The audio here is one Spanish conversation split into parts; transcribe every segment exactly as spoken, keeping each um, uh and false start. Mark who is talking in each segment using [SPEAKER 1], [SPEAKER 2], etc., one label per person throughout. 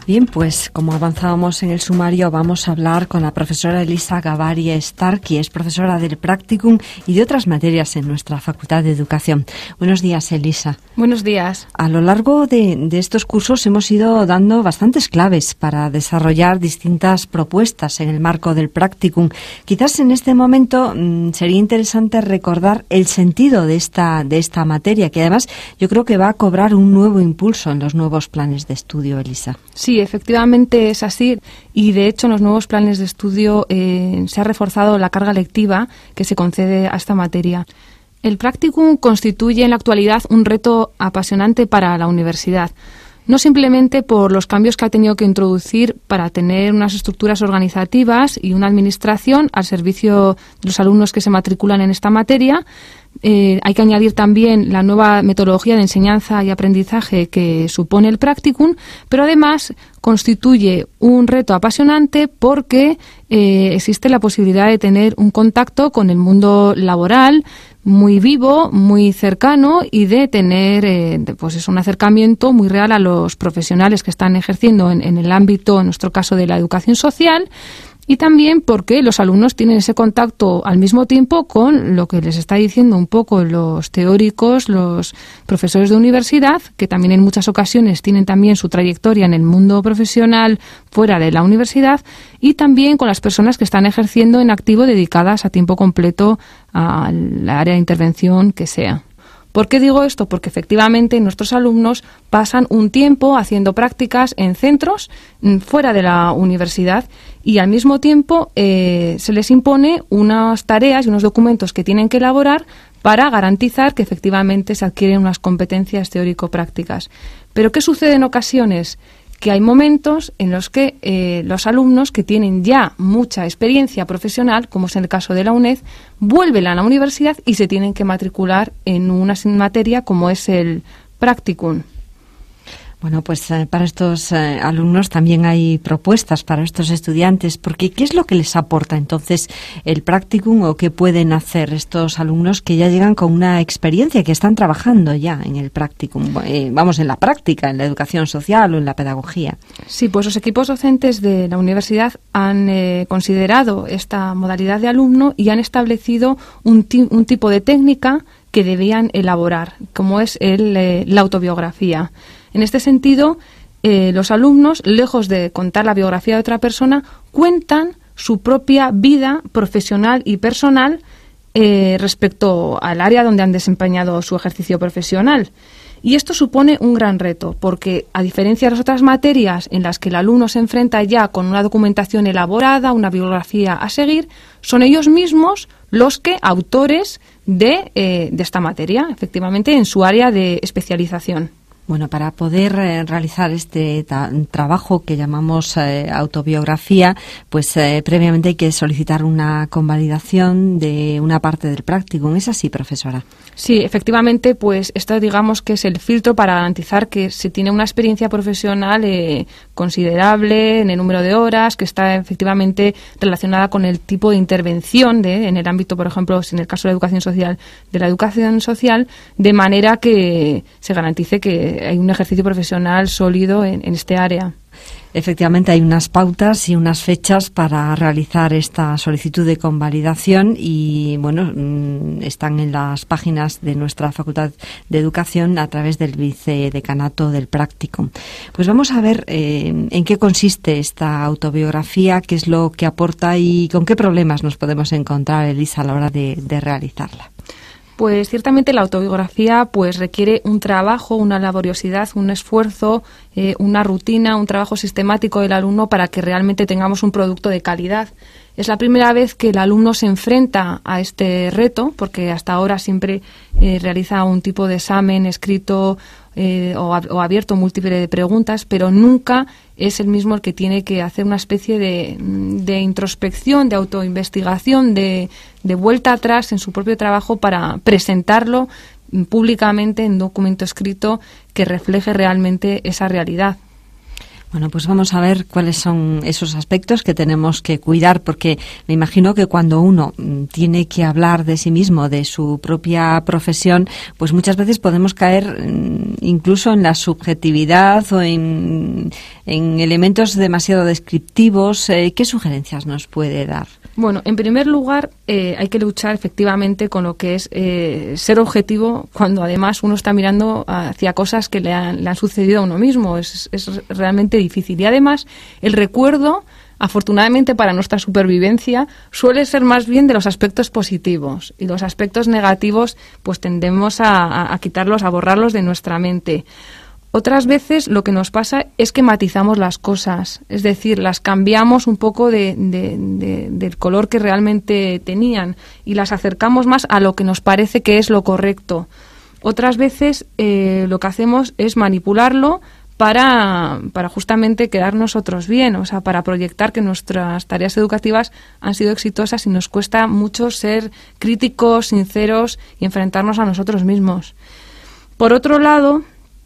[SPEAKER 1] Bien, pues como avanzábamos en el sumario, vamos a hablar con la profesora Elisa Gabarria Starkey, es profesora del Practicum y de otras materias en nuestra Facultad de Educación. Buenos días, Elisa.
[SPEAKER 2] Buenos días.
[SPEAKER 1] A lo largo de, de estos cursos hemos ido dando bastantes claves para desarrollar distintas propuestas en el marco del Practicum. Quizás en este momento mmm, sería interesante recordar el sentido de esta, de esta materia, que además yo creo que va a cobrar un nuevo impulso en los nuevos planes de estudio, Elisa.
[SPEAKER 2] Sí, efectivamente es así y de hecho en los nuevos planes de estudio eh, se ha reforzado la carga lectiva que se concede a esta materia. El Practicum constituye en la actualidad un reto apasionante para la universidad, no simplemente por los cambios que ha tenido que introducir para tener unas estructuras organizativas y una administración al servicio de los alumnos que se matriculan en esta materia. Eh, hay que añadir también la nueva metodología de enseñanza y aprendizaje que supone el Practicum, pero además constituye un reto apasionante porque eh, existe la posibilidad de tener un contacto con el mundo laboral muy vivo, muy cercano y de tener eh, pues es un acercamiento muy real a los profesionales que están ejerciendo en, en el ámbito, en nuestro caso, de la educación social. Y también porque los alumnos tienen ese contacto al mismo tiempo con lo que les está diciendo un poco los teóricos, los profesores de universidad, que también en muchas ocasiones tienen también su trayectoria en el mundo profesional fuera de la universidad, y también con las personas que están ejerciendo en activo dedicadas a tiempo completo al área de intervención que sea. ¿Por qué digo esto? Porque efectivamente nuestros alumnos pasan un tiempo haciendo prácticas en centros fuera de la universidad y al mismo tiempo eh, se les impone unas tareas y unos documentos que tienen que elaborar para garantizar que efectivamente se adquieren unas competencias teórico-prácticas. ¿Pero qué sucede en ocasiones? Que hay momentos en los que eh, los alumnos que tienen ya mucha experiencia profesional, como es en el caso de la UNED, vuelven a la universidad y se tienen que matricular en una materia como es el Practicum.
[SPEAKER 1] Bueno, pues eh, para estos eh, alumnos también hay propuestas para estos estudiantes, porque ¿qué es lo que les aporta entonces el Practicum o qué pueden hacer estos alumnos que ya llegan con una experiencia, que están trabajando ya en el Practicum, eh, vamos, en la práctica, en la educación social o en la pedagogía?
[SPEAKER 2] Sí, pues los equipos docentes de la universidad han eh, considerado esta modalidad de alumno y han establecido un, ti- un tipo de técnica que debían elaborar, como es el, eh, la autobiografía. En este sentido, eh, los alumnos, lejos de contar la biografía de otra persona, cuentan su propia vida profesional y personal eh, respecto al área donde han desempeñado su ejercicio profesional. Y esto supone un gran reto, porque a diferencia de las otras materias en las que el alumno se enfrenta ya con una documentación elaborada, una bibliografía a seguir, son ellos mismos los que autores de, eh, de esta materia, efectivamente, en su área de especialización.
[SPEAKER 1] Bueno, para poder eh, realizar este ta- trabajo que llamamos eh, autobiografía, pues eh, previamente hay que solicitar una convalidación de una parte del Practicum. ¿Es así, profesora?
[SPEAKER 2] Sí, efectivamente, pues esto digamos que es el filtro para garantizar que se tiene una experiencia profesional eh, considerable en el número de horas, que está efectivamente relacionada con el tipo de intervención de, en el ámbito, por ejemplo, en el caso de la educación social, de la educación social, de manera que se garantice que hay un ejercicio profesional sólido en, en este área.
[SPEAKER 1] Efectivamente, hay unas pautas y unas fechas para realizar esta solicitud de convalidación y, bueno, están en las páginas de nuestra Facultad de Educación a través del vicedecanato del Practicum. Pues vamos a ver eh, en qué consiste esta autobiografía, qué es lo que aporta y con qué problemas nos podemos encontrar, Elisa, a la hora de, de realizarla.
[SPEAKER 2] Pues ciertamente la autobiografía pues requiere un trabajo, una laboriosidad, un esfuerzo, eh, una rutina, un trabajo sistemático del alumno para que realmente tengamos un producto de calidad. Es la primera vez que el alumno se enfrenta a este reto, porque hasta ahora siempre eh, realiza un tipo de examen escrito eh, o, o abierto múltiple de preguntas, pero nunca es el mismo el que tiene que hacer una especie de, de introspección, de autoinvestigación, de, de vuelta atrás en su propio trabajo para presentarlo públicamente en un documento escrito que refleje realmente esa realidad.
[SPEAKER 1] Bueno, pues vamos a ver cuáles son esos aspectos que tenemos que cuidar, porque me imagino que cuando uno tiene que hablar de sí mismo, de su propia profesión, pues muchas veces podemos caer incluso en la subjetividad o en, en elementos demasiado descriptivos. ¿Qué sugerencias nos puede dar?
[SPEAKER 2] Bueno, en primer lugar, eh, hay que luchar efectivamente con lo que es eh, ser objetivo cuando además uno está mirando hacia cosas que le han, le han sucedido a uno mismo. Es, es realmente difícil. Y además, el recuerdo, afortunadamente para nuestra supervivencia, suele ser más bien de los aspectos positivos. Y los aspectos negativos, pues tendemos a, a, a quitarlos, a borrarlos de nuestra mente. Otras veces lo que nos pasa es que matizamos las cosas, es decir, las cambiamos un poco de, de, de, del color que realmente tenían y las acercamos más a lo que nos parece que es lo correcto. Otras veces eh, lo que hacemos es manipularlo para, para justamente quedar nosotros bien, o sea, para proyectar que nuestras tareas educativas han sido exitosas y nos cuesta mucho ser críticos, sinceros y enfrentarnos a nosotros mismos. Por otro lado,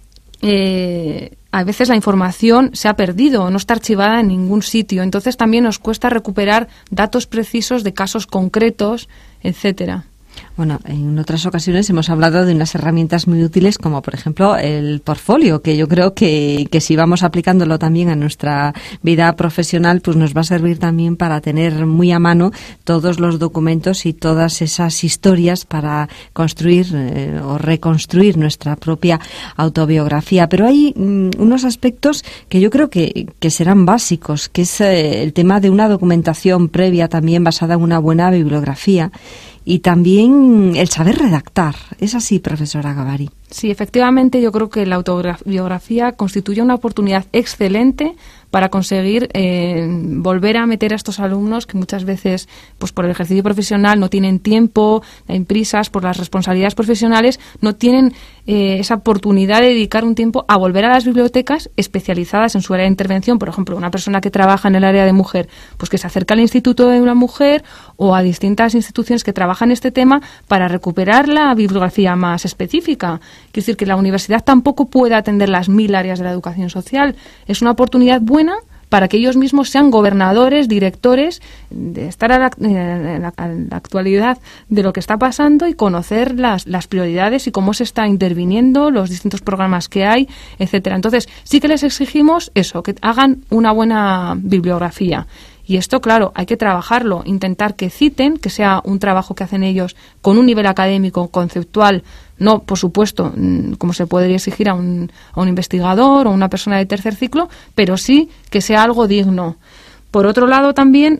[SPEAKER 2] Eh, a veces la información se ha perdido, no está archivada en ningún sitio, entonces también nos cuesta recuperar datos precisos de casos concretos, etcétera.
[SPEAKER 1] Bueno, en otras ocasiones hemos hablado de unas herramientas muy útiles como, por ejemplo, el portfolio, que yo creo que, que si vamos aplicándolo también a nuestra vida profesional, pues nos va a servir también para tener muy a mano todos los documentos y todas esas historias para construir eh, o reconstruir nuestra propia autobiografía. Pero hay mm, unos aspectos que yo creo que, que serán básicos, que es eh, el tema de una documentación previa también basada en una buena bibliografía. Y también el saber redactar. ¿Es así, profesora Gavari?
[SPEAKER 2] Sí, efectivamente, yo creo que la autobiografía constituye una oportunidad excelente para conseguir eh, volver a meter a estos alumnos que muchas veces, pues por el ejercicio profesional, no tienen tiempo, hay prisas, por las responsabilidades profesionales, no tienen eh, esa oportunidad de dedicar un tiempo a volver a las bibliotecas especializadas en su área de intervención. Por ejemplo, una persona que trabaja en el área de mujer, pues que se acerca al Instituto de una Mujer o a distintas instituciones que trabajan este tema para recuperar la bibliografía más específica. Quiero decir que la universidad tampoco puede atender las mil áreas de la educación social. Es una oportunidad buena para que ellos mismos sean gobernadores, directores, de estar a la, en la, a la actualidad de lo que está pasando y conocer las, las prioridades y cómo se está interviniendo, los distintos programas que hay, etcétera. Entonces, sí que les exigimos eso, que hagan una buena bibliografía. Y esto, claro, hay que trabajarlo, intentar que citen, que sea un trabajo que hacen ellos con un nivel académico, conceptual, no, por supuesto, como se podría exigir a un, a un investigador o una persona de tercer ciclo, pero sí que sea algo digno. Por otro lado, también,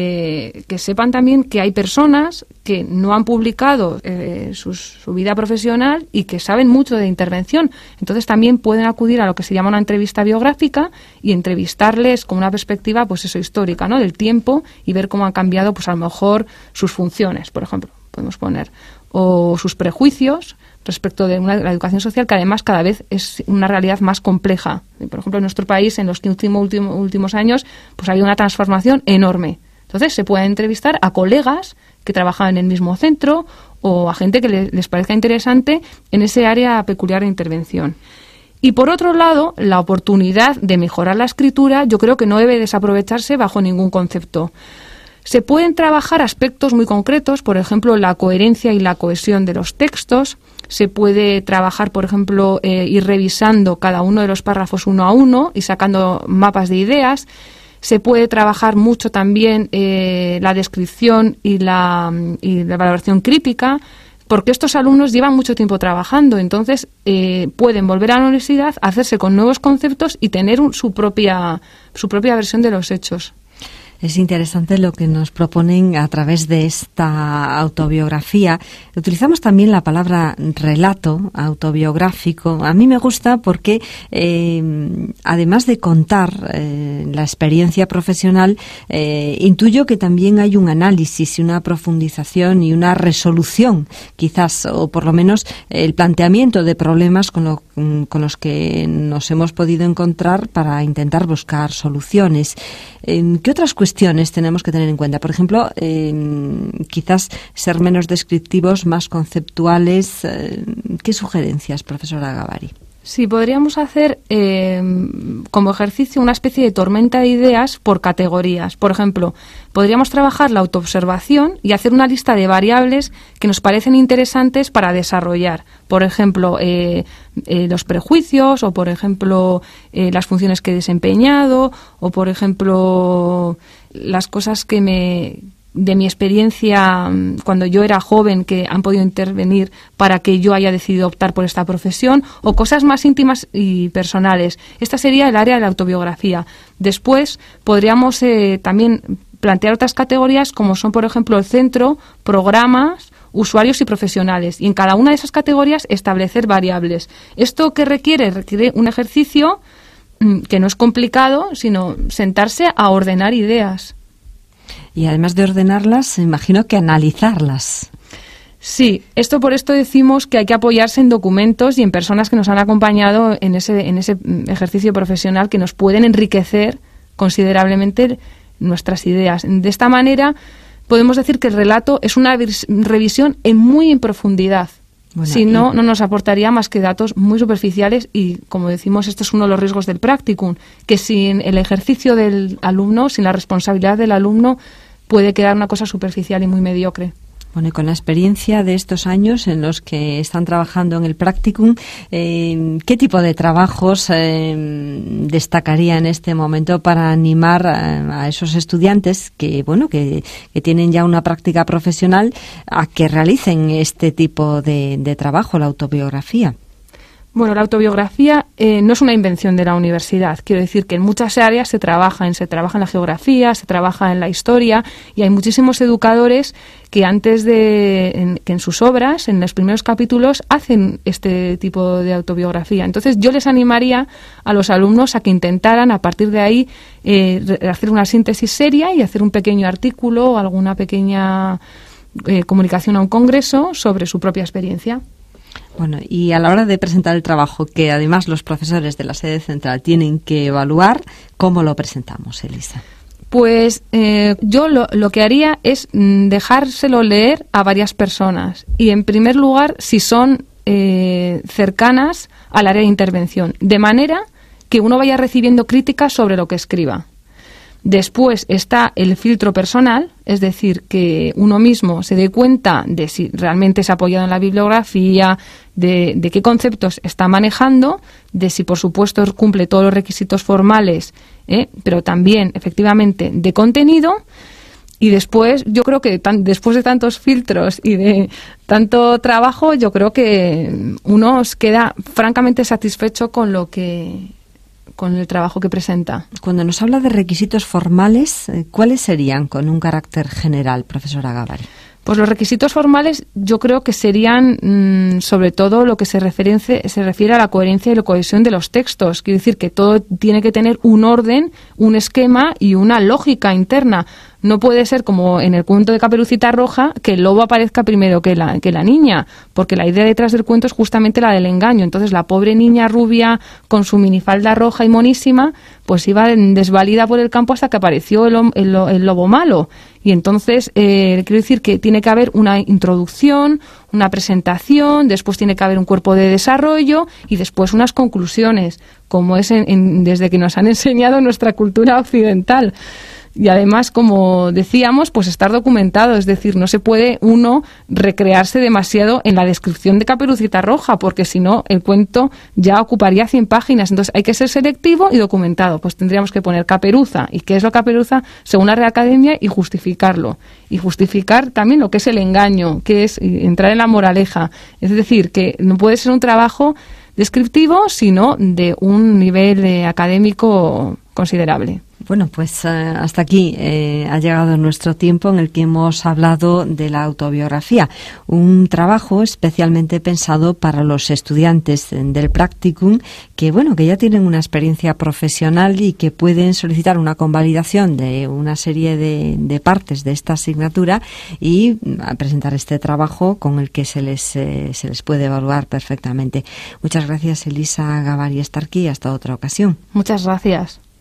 [SPEAKER 2] eh, que sepan también que hay personas que no han publicado eh, sus, su vida profesional y que saben mucho de intervención. Entonces, también pueden acudir a lo que se llama una entrevista biográfica y entrevistarles con una perspectiva, pues eso, histórica, ¿no?, del tiempo y ver cómo han cambiado, pues a lo mejor, sus funciones, por ejemplo, podemos poner, o sus prejuicios respecto de una, la educación social, que además cada vez es una realidad más compleja. Por ejemplo, en nuestro país, en los últimos, últimos, últimos años, pues ha habido una transformación enorme. Entonces, se puede entrevistar a colegas que trabajan en el mismo centro o a gente que le, les parezca interesante en ese área peculiar de intervención. Y por otro lado, la oportunidad de mejorar la escritura yo creo que no debe desaprovecharse bajo ningún concepto. Se pueden trabajar aspectos muy concretos, por ejemplo, la coherencia y la cohesión de los textos. Se puede trabajar, por ejemplo, eh, ir revisando cada uno de los párrafos uno a uno y sacando mapas de ideas. Se puede trabajar mucho también eh, la descripción y la, y la valoración crítica, porque estos alumnos llevan mucho tiempo trabajando, entonces eh, pueden volver a la universidad, hacerse con nuevos conceptos y tener un, su propia, su propia versión de los hechos.
[SPEAKER 1] Es interesante lo que nos proponen a través de esta autobiografía. Utilizamos también la palabra relato autobiográfico. A mí me gusta porque, eh, además de contar eh, la experiencia profesional, eh, intuyo que también hay un análisis y una profundización y una resolución, quizás, o por lo menos el planteamiento de problemas con, lo, con los que nos hemos podido encontrar para intentar buscar soluciones. Eh, ¿Qué otras cuestiones tenemos que tener en cuenta? Por ejemplo, eh, quizás ser menos descriptivos, más conceptuales. Eh, ¿Qué sugerencias, profesora Gavari?
[SPEAKER 2] Sí, podríamos hacer eh, como ejercicio una especie de tormenta de ideas por categorías. Por ejemplo, podríamos trabajar la autoobservación y hacer una lista de variables que nos parecen interesantes para desarrollar. Por ejemplo, eh, eh, los prejuicios, o por ejemplo, eh, las funciones que he desempeñado, o por ejemplo, las cosas que me... de mi experiencia cuando yo era joven que han podido intervenir para que yo haya decidido optar por esta profesión, o cosas más íntimas y personales. Esta sería el área de la autobiografía. Después podríamos eh, también plantear otras categorías como son, por ejemplo, el centro, programas, usuarios y profesionales. Y en cada una de esas categorías establecer variables. ¿Esto qué requiere? Requiere un ejercicio mmm, que no es complicado, sino sentarse a ordenar ideas.
[SPEAKER 1] Y además de ordenarlas, imagino que analizarlas.
[SPEAKER 2] Sí, esto por esto decimos que hay que apoyarse en documentos y en personas que nos han acompañado en ese, en ese ejercicio profesional, que nos pueden enriquecer considerablemente nuestras ideas. De esta manera podemos decir que el relato es una revisión en muy en profundidad. Bueno, si no, y... no nos aportaría más que datos muy superficiales y, como decimos, este es uno de los riesgos del practicum, que sin el ejercicio del alumno, sin la responsabilidad del alumno, puede quedar una cosa superficial y muy mediocre.
[SPEAKER 1] Bueno, y con la experiencia de estos años en los que están trabajando en el practicum, eh, ¿qué tipo de trabajos eh, destacaría en este momento para animar a, a esos estudiantes que, bueno, que, que tienen ya una práctica profesional a que realicen este tipo de, de trabajo, la autobiografía?
[SPEAKER 2] Bueno, la autobiografía eh, no es una invención de la universidad. Quiero decir que en muchas áreas se trabaja, en, se trabaja en la geografía, se trabaja en la historia, y hay muchísimos educadores que antes de en, que en sus obras, en los primeros capítulos, hacen este tipo de autobiografía. Entonces, yo les animaría a los alumnos a que intentaran, a partir de ahí, eh, hacer una síntesis seria y hacer un pequeño artículo o alguna pequeña eh, comunicación a un congreso sobre su propia experiencia.
[SPEAKER 1] Bueno, y a la hora de presentar el trabajo, que además los profesores de la sede central tienen que evaluar, ¿cómo lo presentamos, Elisa?
[SPEAKER 2] Pues eh, yo lo, lo que haría es dejárselo leer a varias personas y, en primer lugar, si son eh, cercanas al área de intervención, de manera que uno vaya recibiendo críticas sobre lo que escriba. Después está el filtro personal, es decir, que uno mismo se dé cuenta de si realmente se ha apoyado en la bibliografía, de, de qué conceptos está manejando, de si, por supuesto, cumple todos los requisitos formales, ¿eh? pero también, efectivamente, de contenido. Y después, yo creo que tan, después de tantos filtros y de tanto trabajo, yo creo que uno queda francamente satisfecho con lo que... con el trabajo que presenta.
[SPEAKER 1] Cuando nos habla de requisitos formales, ¿cuáles serían con un carácter general, profesora Gavari?
[SPEAKER 2] Pues los requisitos formales yo creo que serían mmm, sobre todo lo que se, se refiere a la coherencia y la cohesión de los textos. Quiere decir que todo tiene que tener un orden, un esquema y una lógica interna. No puede ser como en el cuento de Caperucita Roja, que el lobo aparezca primero que la, que la niña, porque la idea detrás del cuento es justamente la del engaño. Entonces la pobre niña rubia con su minifalda roja y monísima, pues iba desvalida por el campo hasta que apareció el, el, el lobo malo. Y entonces eh, quiero decir que tiene que haber una introducción, una presentación, después tiene que haber un cuerpo de desarrollo y después unas conclusiones, como es en, en, desde que nos han enseñado nuestra cultura occidental. Y además, como decíamos, pues estar documentado, es decir, no se puede uno recrearse demasiado en la descripción de Caperucita Roja, porque si no, el cuento ya ocuparía cien páginas. Entonces hay que ser selectivo y documentado. Pues tendríamos que poner caperuza y qué es lo caperuza según la Real Academia y justificarlo. Y justificar también lo que es el engaño, que es entrar en la moraleja. Es decir, que no puede ser un trabajo descriptivo, sino de un nivel eh, académico considerable.
[SPEAKER 1] Bueno, pues eh, hasta aquí eh, ha llegado nuestro tiempo en el que hemos hablado de la autobiografía, un trabajo especialmente pensado para los estudiantes del practicum que, bueno, que ya tienen una experiencia profesional y que pueden solicitar una convalidación de una serie de, de partes de esta asignatura y a presentar este trabajo con el que se les eh, se les puede evaluar perfectamente. Muchas gracias, Elisa Gavari Starkey, hasta otra ocasión.
[SPEAKER 2] Muchas gracias.